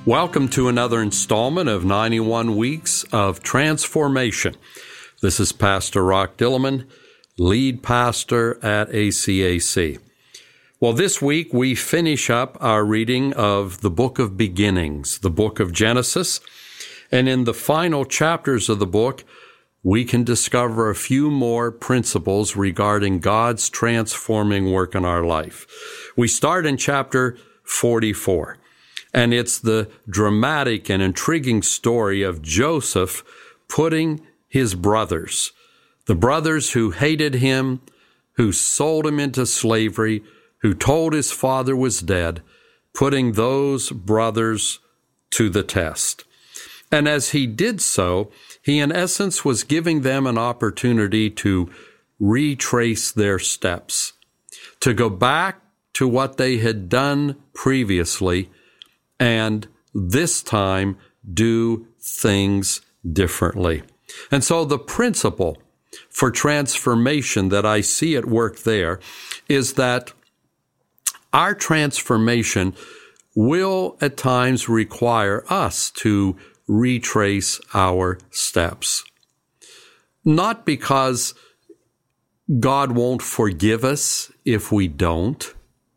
Welcome to another installment of 91 Weeks of Transformation. This is Pastor Rock Dillman, lead pastor at ACAC. Well, this week we finish up our reading of the book of beginnings, the book of Genesis. And in the final chapters of the book, we can discover a few more principles regarding God's transforming work in our life. We start in chapter 44. And it's the dramatic and intriguing story of Joseph putting his brothers, the brothers who hated him, who sold him into slavery, who told his father was dead, putting those brothers to the test. And as he did so, he in essence was giving them an opportunity to retrace their steps, to go back to what they had done previously, and this time do things differently. And so the principle for transformation that I see at work there is that our transformation will at times require us to retrace our steps. Not because God won't forgive us if we don't.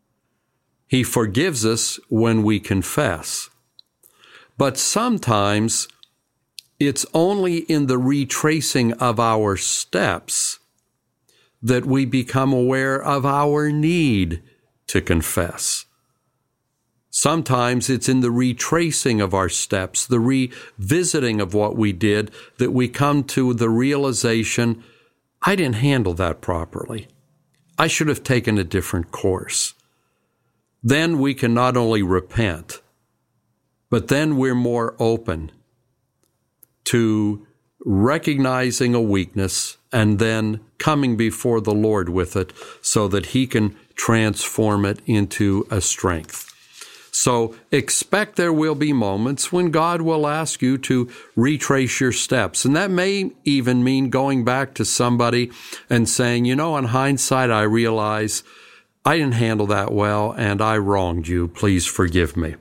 He forgives us when we confess. But sometimes it's only in the retracing of our steps that we become aware of our need to confess. Sometimes it's in the retracing of our steps, the revisiting of what we did, that we come to the realization, I didn't handle that properly. I should have taken a different course. Then we can not only repent, but then we're more open to recognizing a weakness and then coming before the Lord with it so that He can transform it into a strength. So expect there will be moments when God will ask you to retrace your steps. And that may even mean going back to somebody and saying, in hindsight, I realize I didn't handle that well, and I wronged you. Please forgive me.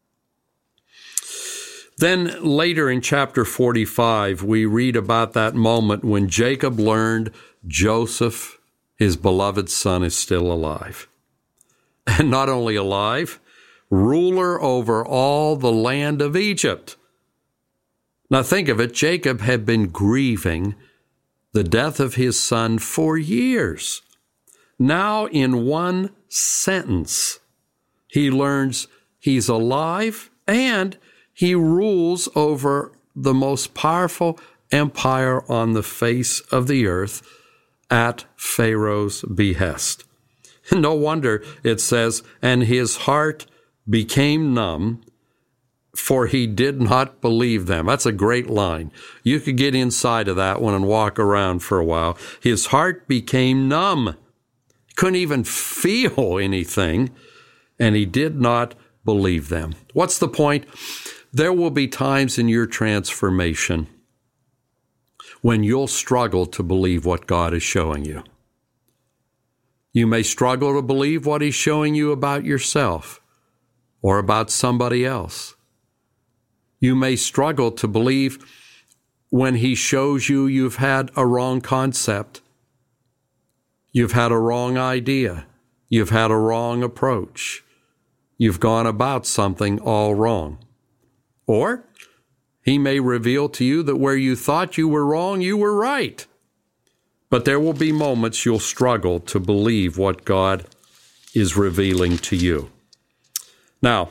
Then later in chapter 45, we read about that moment when Jacob learned Joseph, his beloved son, is still alive. And not only alive, ruler over all the land of Egypt. Now think of it, Jacob had been grieving the death of his son for years. Now, in one sentence, he learns he's alive and he rules over the most powerful empire on the face of the earth at Pharaoh's behest. No wonder it says, and his heart became numb, for he did not believe them. That's a great line. You could get inside of that one and walk around for a while. His heart became numb. Couldn't even feel anything, and he did not believe them. What's the point? There will be times in your transformation when you'll struggle to believe what God is showing you. You may struggle to believe what He's showing you about yourself or about somebody else. You may struggle to believe when He shows you you've had a wrong concept. You've had a wrong idea. You've had a wrong approach. You've gone about something all wrong. Or He may reveal to you that where you thought you were wrong, you were right. But there will be moments you'll struggle to believe what God is revealing to you. Now,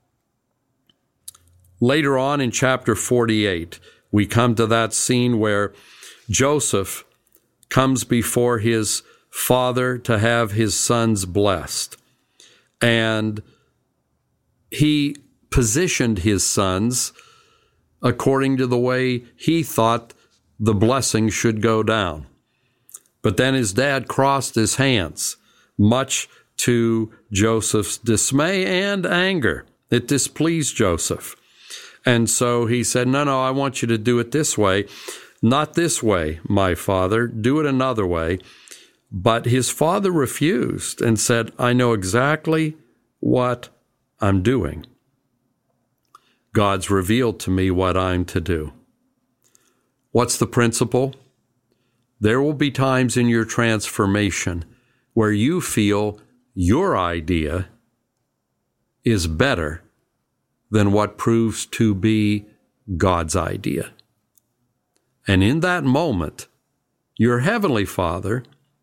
later on in chapter 48, we come to that scene where Joseph comes before his father to have his sons blessed. And he positioned his sons according to the way he thought the blessing should go down. But then his dad crossed his hands, much to Joseph's dismay and anger. It displeased Joseph. And so he said, no, I want you to do it this way. Not this way, my father. Do it another way. But his father refused and said, I know exactly what I'm doing. God's revealed to me what I'm to do. What's the principle? There will be times in your transformation where you feel your idea is better than what proves to be God's idea. And in that moment, your Heavenly Father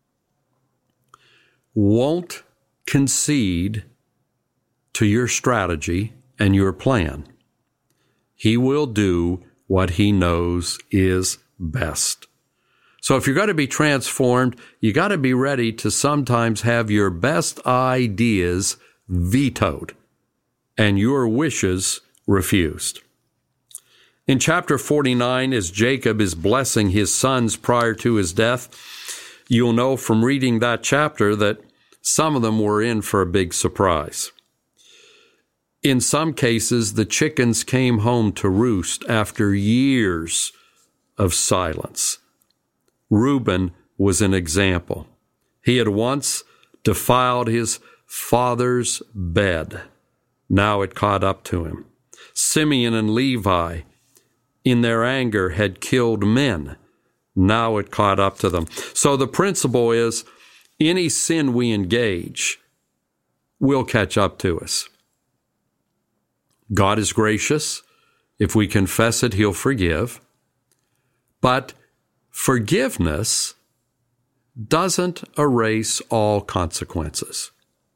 won't concede to your strategy and your plan. He will do what He knows is best. So if you're going to be transformed, you got to be ready to sometimes have your best ideas vetoed and your wishes refused. In chapter 49, as Jacob is blessing his sons prior to his death, you'll know from reading that chapter that some of them were in for a big surprise. In some cases, the chickens came home to roost after years of silence. Reuben was an example. He had once defiled his father's bed. Now it caught up to him. Simeon and Levi, in their anger, had killed men. Now it caught up to them. So the principle is, any sin we engage will catch up to us. God is gracious. If we confess it, He'll forgive. But forgiveness doesn't erase all consequences.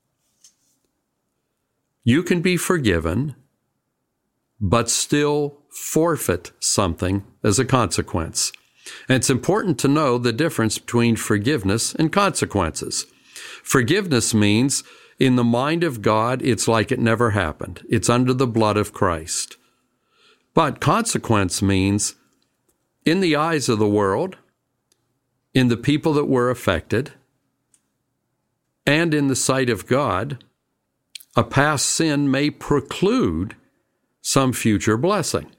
You can be forgiven, but still forfeit something as a consequence. And it's important to know the difference between forgiveness and consequences. Forgiveness means, in the mind of God, it's like it never happened. It's under the blood of Christ. But consequence means, in the eyes of the world, in the people that were affected, and in the sight of God, a past sin may preclude some future blessing.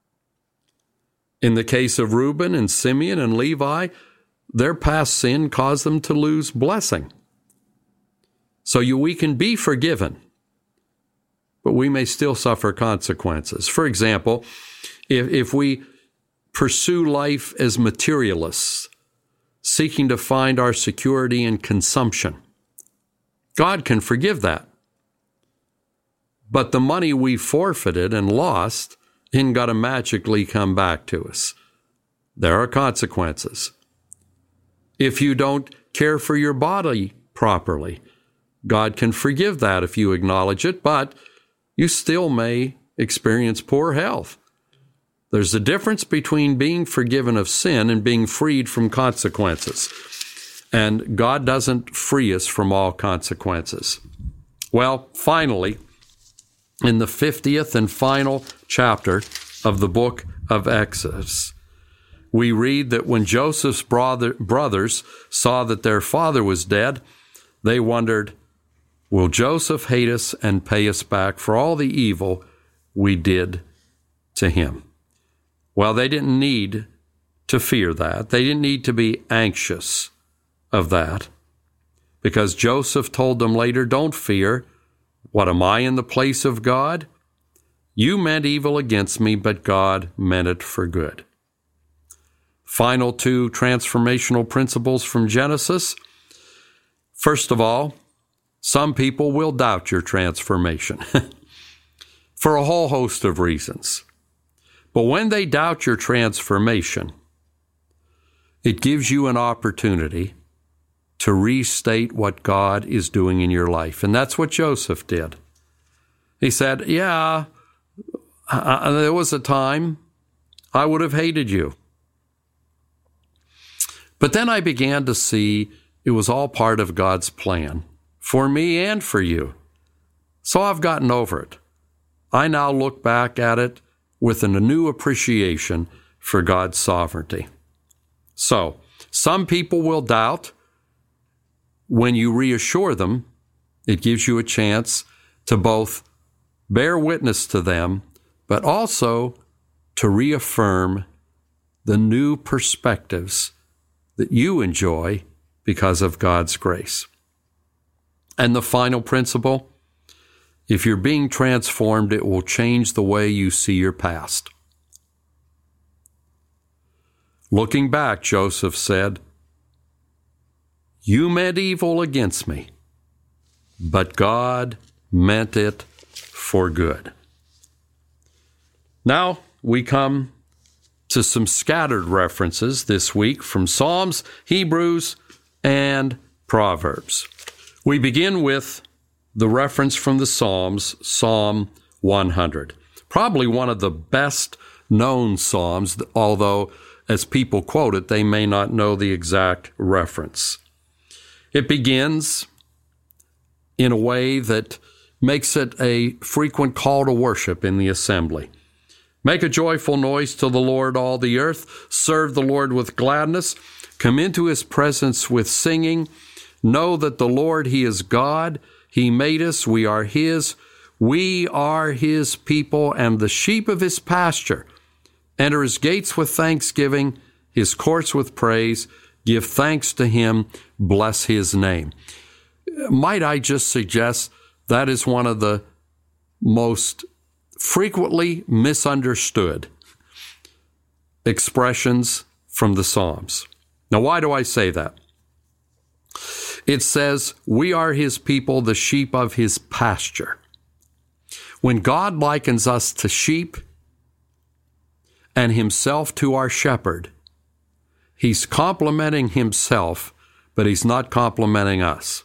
In the case of Reuben and Simeon and Levi, their past sin caused them to lose blessing. So we can be forgiven, but we may still suffer consequences. For example, if we pursue life as materialists, seeking to find our security in consumption, God can forgive that. But the money we forfeited and lost isn't got to magically come back to us. There are consequences. If you don't care for your body properly, God can forgive that if you acknowledge it, but you still may experience poor health. There's a difference between being forgiven of sin and being freed from consequences. And God doesn't free us from all consequences. Well, finally, in the 50th and final chapter of the book of Exodus, we read that when Joseph's brothers saw that their father was dead, they wondered, will Joseph hate us and pay us back for all the evil we did to him? Well, they didn't need to fear that. They didn't need to be anxious of that, because Joseph told them later, don't fear. What, am I in the place of God? You meant evil against me, but God meant it for good. Final two transformational principles from Genesis. First of all, some people will doubt your transformation for a whole host of reasons. But when they doubt your transformation, it gives you an opportunity to restate what God is doing in your life. And that's what Joseph did. He said, there was a time I would have hated you. But then I began to see it was all part of God's plan for me and for you. So I've gotten over it. I now look back at it with a new appreciation for God's sovereignty. So, some people will doubt. When you reassure them, it gives you a chance to both bear witness to them, but also to reaffirm the new perspectives that you enjoy because of God's grace. And the final principle, If you're being transformed, it will change the way you see your past. Looking back, Joseph said, "You meant evil against me, but God meant it for good." Now we come to some scattered references this week from Psalms, Hebrews, and Proverbs. We begin with the reference from the Psalms, Psalm 100. Probably one of the best known Psalms, although as people quote it, they may not know the exact reference. It begins in a way that makes it a frequent call to worship in the assembly. Make a joyful noise to the Lord, all the earth. Serve the Lord with gladness. Come into his presence with singing. Know that the Lord, he is God. He made us. We are his. We are his people and the sheep of his pasture. Enter his gates with thanksgiving, his courts with praise. Give thanks to him. Bless his name. Might I just suggest that is one of the most frequently misunderstood expressions from the Psalms. Now, why do I say that? It says, we are his people, the sheep of his pasture. When God likens us to sheep and himself to our shepherd, he's complimenting himself, but he's not complimenting us.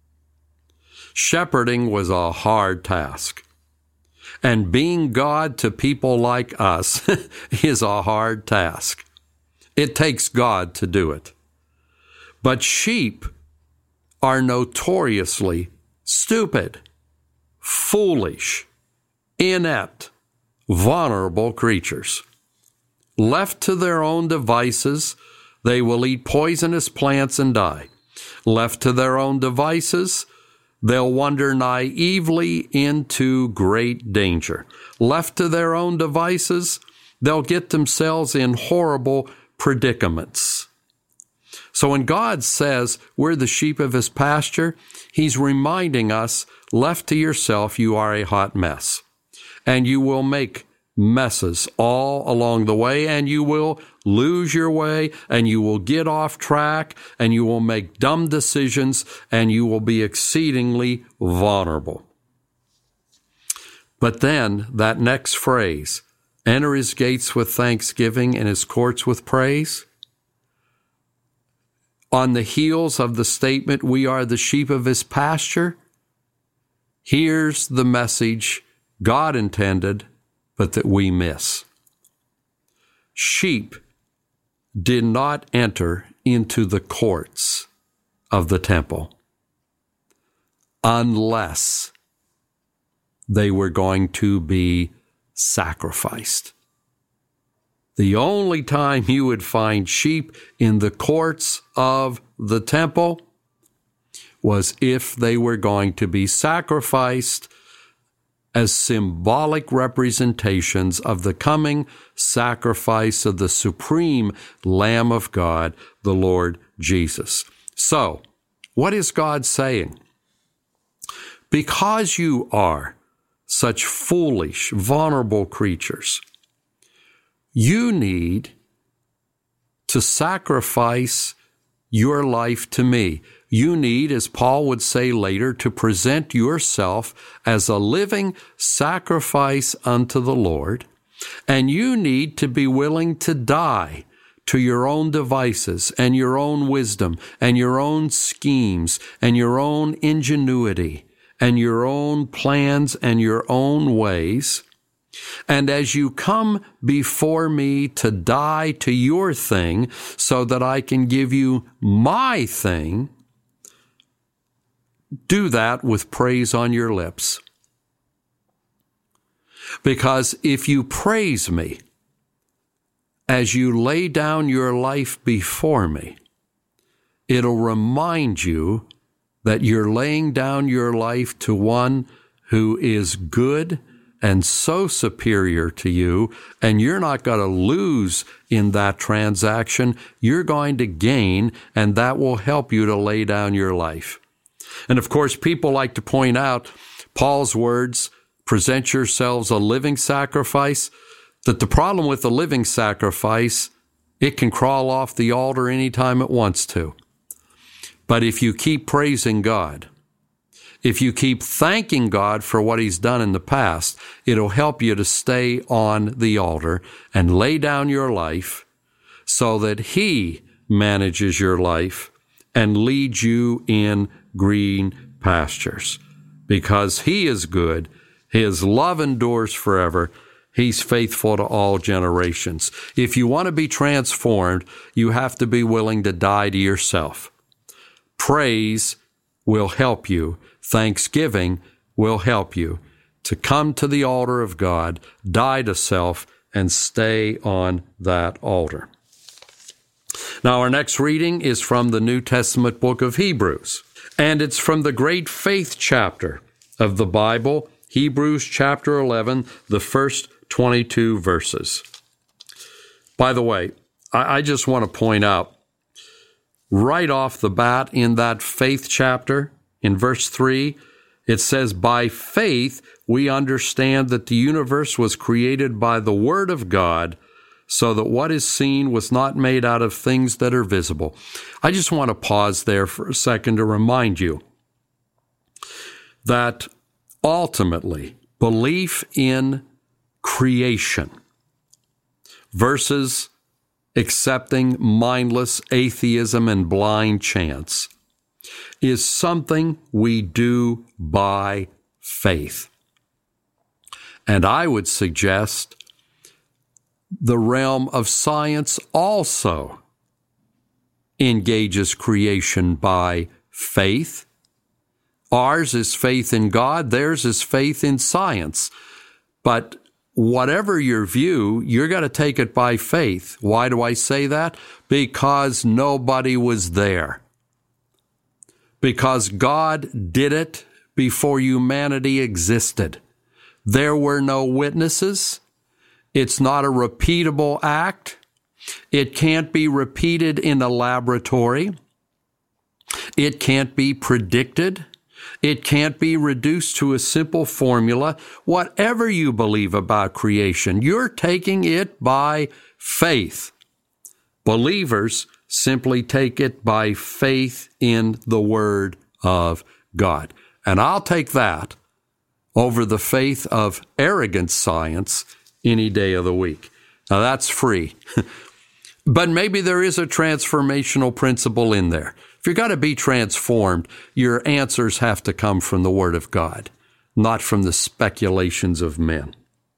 Shepherding was a hard task. And being God to people like us is a hard task. It takes God to do it. But sheep are notoriously stupid, foolish, inept, vulnerable creatures. Left to their own devices, they will eat poisonous plants and die. Left to their own devices, they'll wander naively into great danger. Left to their own devices, they'll get themselves in horrible predicaments. So when God says we're the sheep of his pasture, he's reminding us, left to yourself, you are a hot mess. And you will make messes all along the way, and you will lose your way, and you will get off track, and you will make dumb decisions, and you will be exceedingly vulnerable. But then that next phrase, enter his gates with thanksgiving and his courts with praise, on the heels of the statement, we are the sheep of his pasture, here's the message God intended, but that we miss. Sheep did not enter into the courts of the temple unless they were going to be sacrificed. The only time you would find sheep in the courts of the temple was if they were going to be sacrificed as symbolic representations of the coming sacrifice of the supreme Lamb of God, the Lord Jesus. So, what is God saying? Because you are such foolish, vulnerable creatures, you need to sacrifice your life to me. You need, as Paul would say later, to present yourself as a living sacrifice unto the Lord, and you need to be willing to die to your own devices and your own wisdom and your own schemes and your own ingenuity and your own plans and your own ways. And as you come before me to die to your thing so that I can give you my thing, do that with praise on your lips. Because if you praise me as you lay down your life before me, it'll remind you that you're laying down your life to one who is good and so superior to you, and you're not going to lose in that transaction. You're going to gain, and that will help you to lay down your life. And of course, people like to point out Paul's words, present yourselves a living sacrifice, that the problem with the living sacrifice, it can crawl off the altar anytime it wants to. But if you keep praising God, if you keep thanking God for what He's done in the past, it'll help you to stay on the altar and lay down your life so that He manages your life and leads you in green pastures. Because He is good, His love endures forever, He's faithful to all generations. If you want to be transformed, you have to be willing to die to yourself. Praise will help you. Thanksgiving will help you to come to the altar of God, die to self, and stay on that altar. Now, our next reading is from the New Testament book of Hebrews, and it's from the great faith chapter of the Bible, Hebrews chapter 11, the first 22 verses. By the way, I just want to point out, right off the bat in that faith chapter, in verse 3, it says, by faith we understand that the universe was created by the Word of God, so that what is seen was not made out of things that are visible. I just want to pause there for a second to remind you that ultimately belief in creation versus accepting mindless atheism and blind chance is something we do by faith. And I would suggest the realm of science also engages creation by faith. Ours is faith in God, theirs is faith in science. But whatever your view, you're going to take it by faith. Why do I say that? Because nobody was there. Because God did it before humanity existed. There were no witnesses. It's not a repeatable act. It can't be repeated in a laboratory. It can't be predicted. It can't be reduced to a simple formula. Whatever you believe about creation, you're taking it by faith. Believers simply take it by faith in the Word of God. And I'll take that over the faith of arrogant science any day of the week. Now, that's free. But maybe there is a transformational principle in there. If you're going to be transformed, your answers have to come from the Word of God, not from the speculations of men.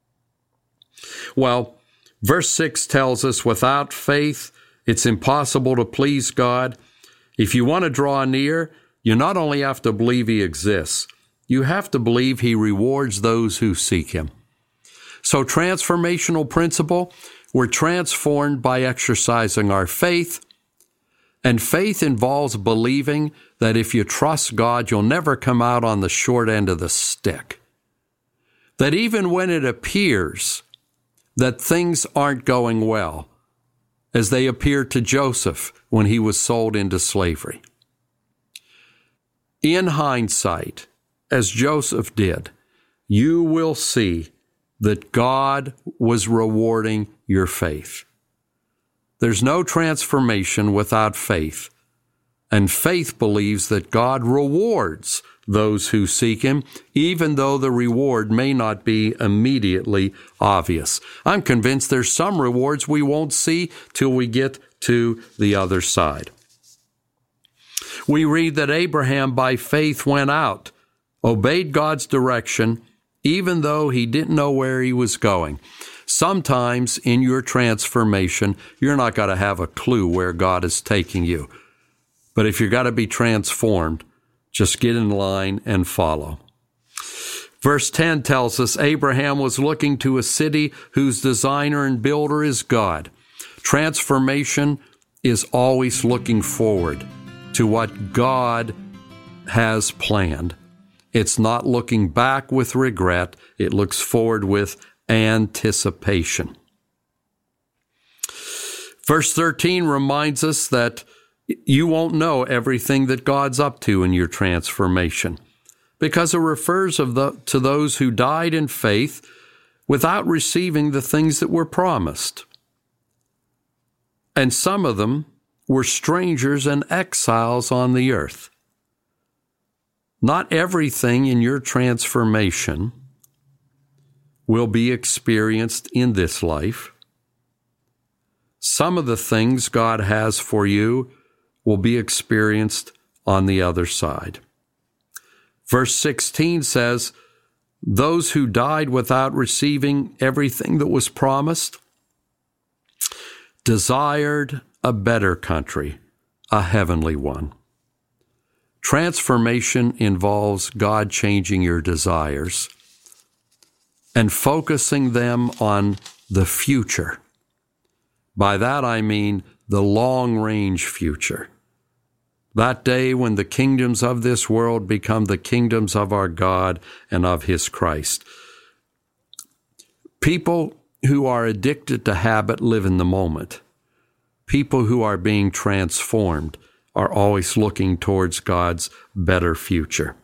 Well, verse 6 tells us, without faith, it's impossible to please God. If you want to draw near, you not only have to believe He exists, you have to believe He rewards those who seek Him. So transformational principle, we're transformed by exercising our faith, and faith involves believing that if you trust God, you'll never come out on the short end of the stick. That even when it appears that things aren't going well, as they appeared to Joseph when he was sold into slavery. In hindsight, as Joseph did, you will see that God was rewarding your faith. There's no transformation without faith, and faith believes that God rewards those who seek Him, even though the reward may not be immediately obvious. I'm convinced there's some rewards we won't see till we get to the other side. We read that Abraham by faith went out, obeyed God's direction, even though he didn't know where he was going. Sometimes in your transformation, you're not going to have a clue where God is taking you. But if you're going to be transformed, just get in line and follow. Verse 10 tells us Abraham was looking to a city whose designer and builder is God. Transformation is always looking forward to what God has planned. It's not looking back with regret. It looks forward with anticipation. Verse 13 reminds us that you won't know everything that God's up to in your transformation. because it refers to those who died in faith without receiving the things that were promised. And some of them were strangers and exiles on the earth. Not everything in your transformation will be experienced in this life. Some of the things God has for you will be experienced on the other side. Verse 16 says, those who died without receiving everything that was promised desired a better country, a heavenly one. Transformation involves God changing your desires and focusing them on the future. By that I mean the long-range future. That day when the kingdoms of this world become the kingdoms of our God and of His Christ. People who are addicted to habit live in the moment. People who are being transformed are always looking towards God's better future.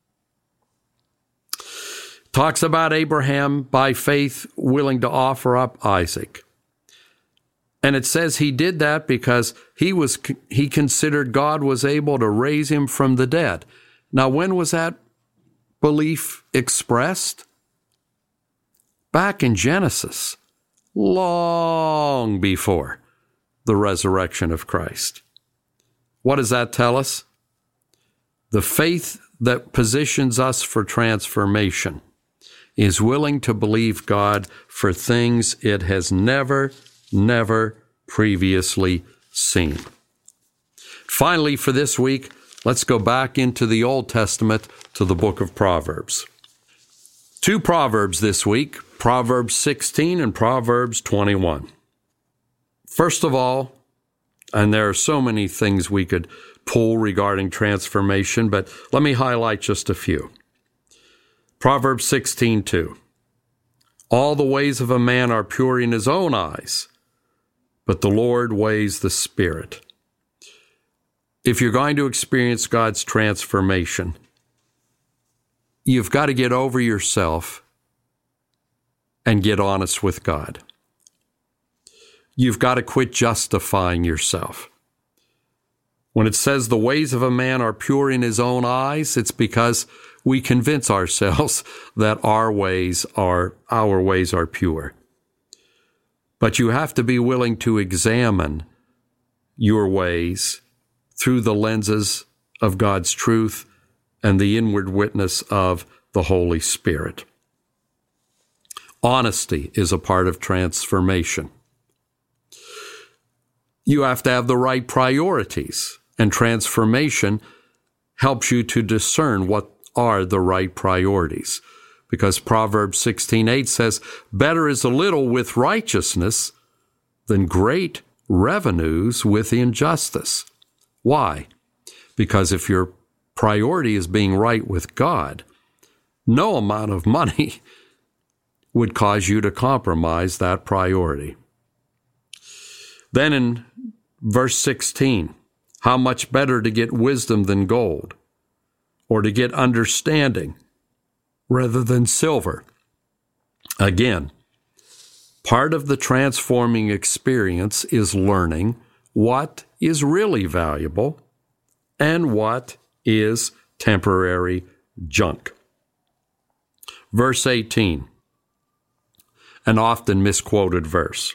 Talks about Abraham, by faith, willing to offer up Isaac. And it says he did that because he considered God was able to raise him from the dead. Now, when was that belief expressed? Back in Genesis, long before the resurrection of Christ. What does that tell us? The faith that positions us for transformation is willing to believe God for things it has never previously seen. Finally, for this week, let's go back into the Old Testament to the book of Proverbs. 2 Proverbs this week, Proverbs 16 and Proverbs 21. First of all, and there are so many things we could pull regarding transformation, but let me highlight just a few. Proverbs 16:2. All the ways of a man are pure in his own eyes, but the Lord weighs the spirit. If you're going to experience God's transformation, you've got to get over yourself and get honest with God. You've got to quit justifying yourself. When it says the ways of a man are pure in his own eyes, it's because we convince ourselves that our ways are pure. But you have to be willing to examine your ways through the lenses of God's truth and the inward witness of the Holy Spirit. Honesty is a part of transformation. You have to have the right priorities, and transformation helps you to discern what are the right priorities. Because Proverbs 16:8 says, better is a little with righteousness than great revenues with injustice. Why? Because if your priority is being right with God, no amount of money would cause you to compromise that priority. Then in verse 16, how much better to get wisdom than gold, or to get understanding rather than silver. Again, part of the transforming experience is learning what is really valuable and what is temporary junk. Verse 18, an often misquoted verse,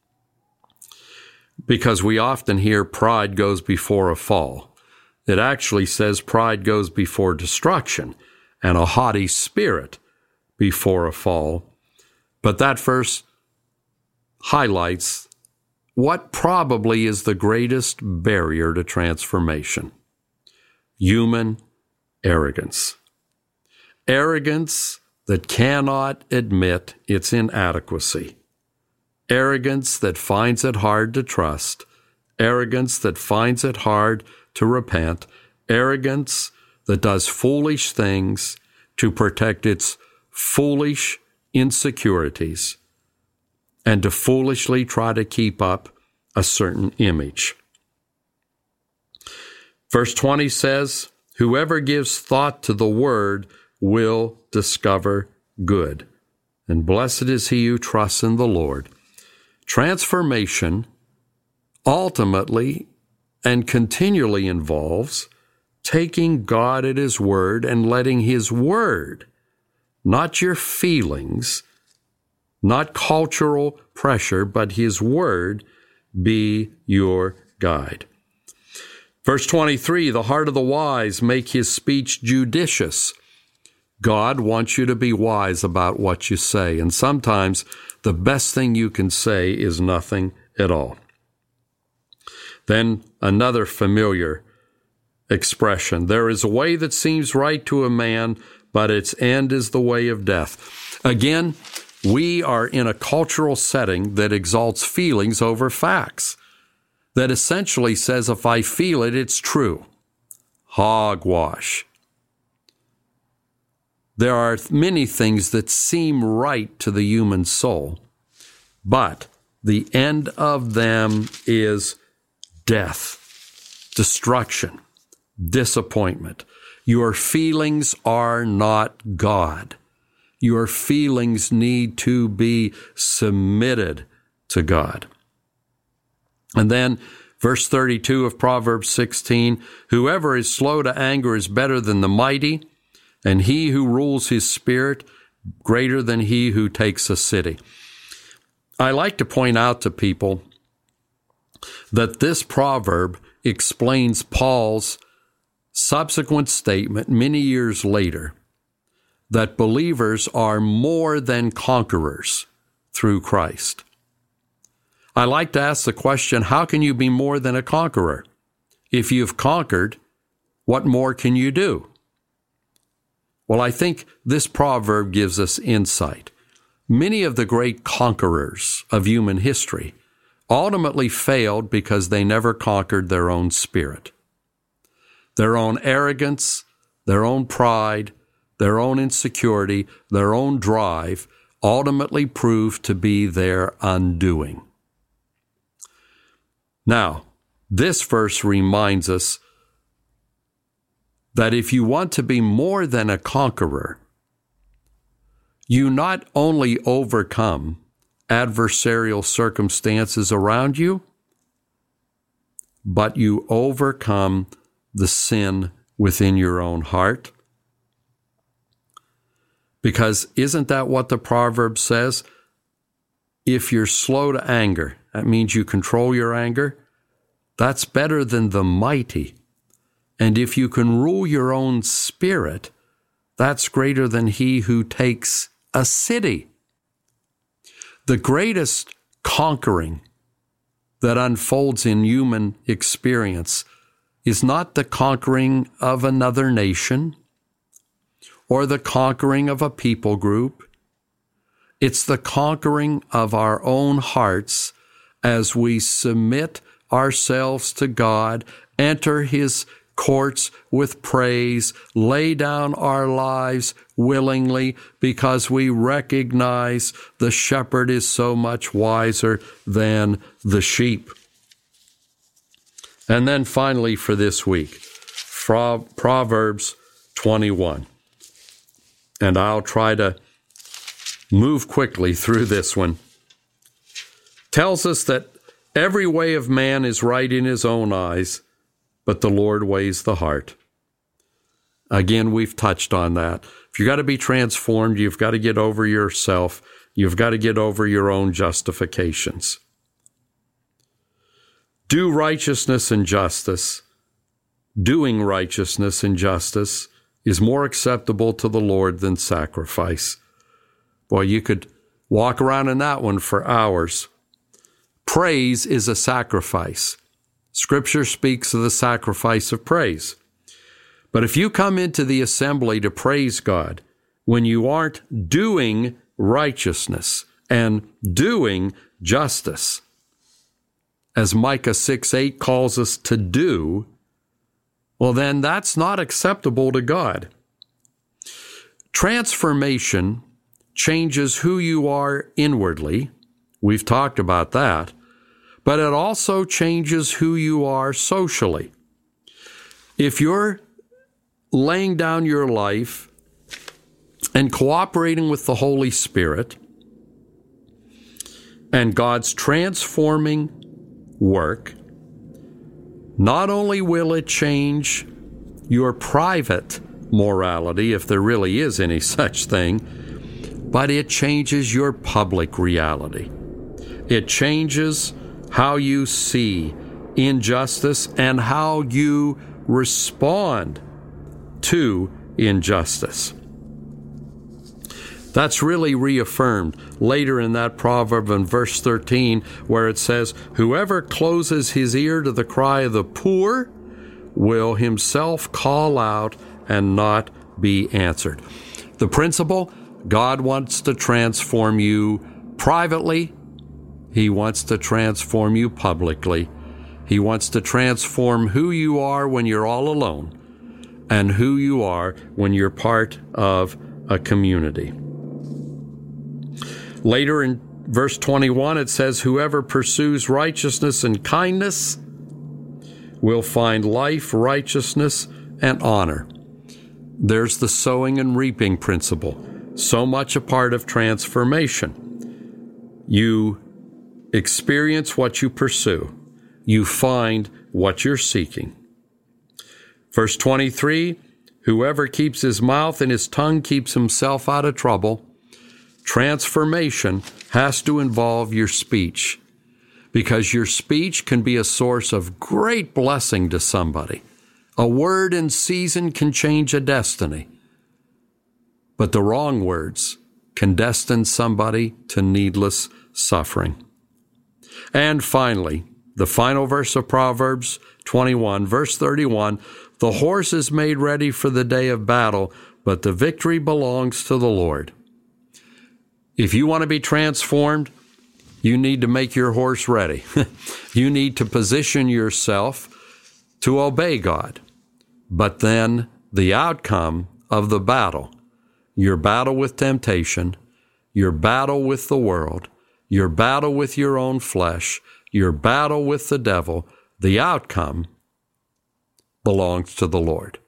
because we often hear pride goes before a fall. It actually says pride goes before destruction and a haughty spirit before a fall. But that verse highlights what probably is the greatest barrier to transformation: human arrogance. Arrogance that cannot admit its inadequacy. Arrogance that finds it hard to trust. Arrogance that finds it hard to repent. Arrogance that does foolish things to protect its foolish insecurities and to foolishly try to keep up a certain image. Verse 20 says, Whoever gives thought to the word will discover good. And blessed is he who trusts in the Lord. Transformation ultimately and continually involves taking God at his word and letting his word, not your feelings, not cultural pressure, but his word, be your guide. Verse 23, the heart of the wise make his speech judicious. God wants you to be wise about what you say, and sometimes the best thing you can say is nothing at all. Then another familiar expression, there is a way that seems right to a man, but its end is the way of death. Again, we are in a cultural setting that exalts feelings over facts, that essentially says if I feel it, it's true. Hogwash. There are many things that seem right to the human soul, but the end of them is death, destruction, disappointment. Your feelings are not God. Your feelings need to be submitted to God. And then verse 32 of Proverbs 16, whoever is slow to anger is better than the mighty, and he who rules his spirit greater than he who takes a city. I like to point out to people that this proverb explains Paul's subsequent statement many years later that believers are more than conquerors through Christ. I like to ask the question, how can you be more than a conqueror? If you've conquered, what more can you do? Well, I think this proverb gives us insight. Many of the great conquerors of human history ultimately failed because they never conquered their own spirit. Their own arrogance, their own pride, their own insecurity, their own drive ultimately proved to be their undoing. Now, this verse reminds us that if you want to be more than a conqueror, you not only overcome adversarial circumstances around you, but you overcome the sin within your own heart. Because isn't that what the proverb says? If you're slow to anger, that means you control your anger. That's better than the mighty. And if you can rule your own spirit, that's greater than he who takes a city. The greatest conquering that unfolds in human experience is not the conquering of another nation or the conquering of a people group. It's the conquering of our own hearts as we submit ourselves to God, enter his courts with praise, lay down our lives willingly because we recognize the shepherd is so much wiser than the sheep. And then finally for this week, Proverbs 21. And I'll try to move quickly through this one. Tells us that every way of man is right in his own eyes, but the Lord weighs the heart. Again, we've touched on that. If you've got to be transformed, you've got to get over yourself. You've got to get over your own justifications. Do righteousness and justice. Doing righteousness and justice is more acceptable to the Lord than sacrifice. Boy, you could walk around in that one for hours. Praise is a sacrifice. Scripture speaks of the sacrifice of praise. But if you come into the assembly to praise God when you aren't doing righteousness and doing justice, as Micah 6:8 calls us to do, well, then that's not acceptable to God. Transformation changes who you are inwardly. We've talked about that. But it also changes who you are socially. If you're laying down your life and cooperating with the Holy Spirit and God's transforming work, not only will it change your private morality, if there really is any such thing, but it changes your public reality. It changes how you see injustice and how you respond to injustice. That's really reaffirmed later in that proverb in verse 13, where it says, "Whoever closes his ear to the cry of the poor will himself call out and not be answered." The principle, God wants to transform you privately. He wants to transform you publicly. He wants to transform who you are when you're all alone and who you are when you're part of a community. Later in verse 21, it says, "Whoever pursues righteousness and kindness will find life, righteousness, and honor." There's the sowing and reaping principle, so much a part of transformation. You experience what you pursue. You find what you're seeking. Verse 23, "Whoever keeps his mouth and his tongue keeps himself out of trouble." Transformation has to involve your speech, because your speech can be a source of great blessing to somebody. A word in season can change a destiny, but the wrong words can destine somebody to needless suffering. And finally, the final verse of Proverbs 21, verse 31, "The horse is made ready for the day of battle, but the victory belongs to the Lord." If you want to be transformed, you need to make your horse ready. You need to position yourself to obey God. But then the outcome of the battle, your battle with temptation, your battle with the world, your battle with your own flesh, your battle with the devil, the outcome belongs to the Lord.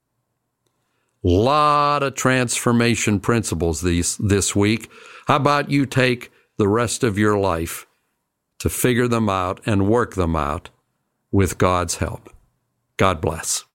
Lot of transformation principles this week. How about you take the rest of your life to figure them out and work them out with God's help? God bless.